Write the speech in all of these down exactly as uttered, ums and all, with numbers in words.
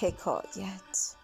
حکایت.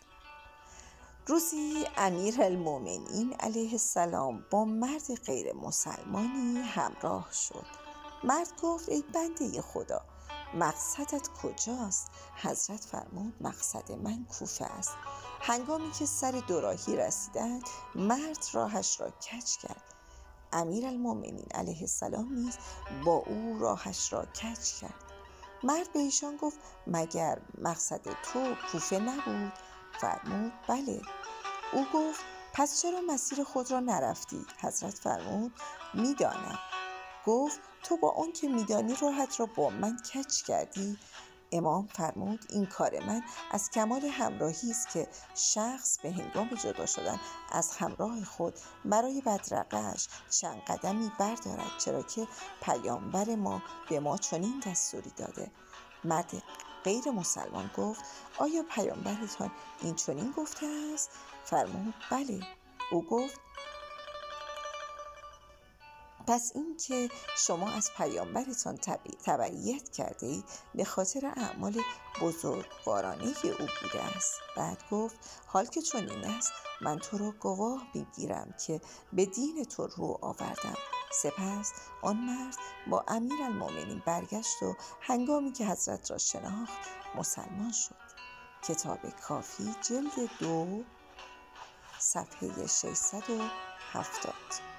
روزی امیرالمؤمنین علیه السلام با مرد غیر مسلمانی همراه شد. مرد گفت ای بنده خدا، مقصدت کجاست؟ حضرت فرمود مقصد من کوفه است. هنگامی که سر دوراهی رسیدند، مرد راهش را کج کرد. امیرالمؤمنین علیه السلام نیز با او راهش را کج کرد. مرد به ایشان گفت مگر مقصد تو کوفه نبود؟ فرمود بله. او گفت پس چرا مسیر خود را نرفتی؟ حضرت فرمود میدانم. گفت تو با آن که میدانی راهت را با من کج کردی؟ امام فرمود این کار من از کمال همراهی است که شخص به هنگام جدا شدن از همراه خود برای بدرقه‌اش چند قدمی بردارد، چرا که پیامبر ما به ما چنین دستوری داده. مرد غیر مسلمان گفت آیا پیامبرتان این چنین گفته است؟ فرمود بله. او گفت پس این که شما از پیامبرتان تبعیت کرده اید به خاطر اعمال بزرگوارانه او بوده است. بعد گفت حال که چنین است من تو را گواه میگیرم که به دین تو رو آوردم. سپس آن مرد با امیرالمؤمنین برگشت و هنگامی که حضرت را شناخت مسلمان شد. کتاب کافی جلد دو صفحه ششصد و هفتاد.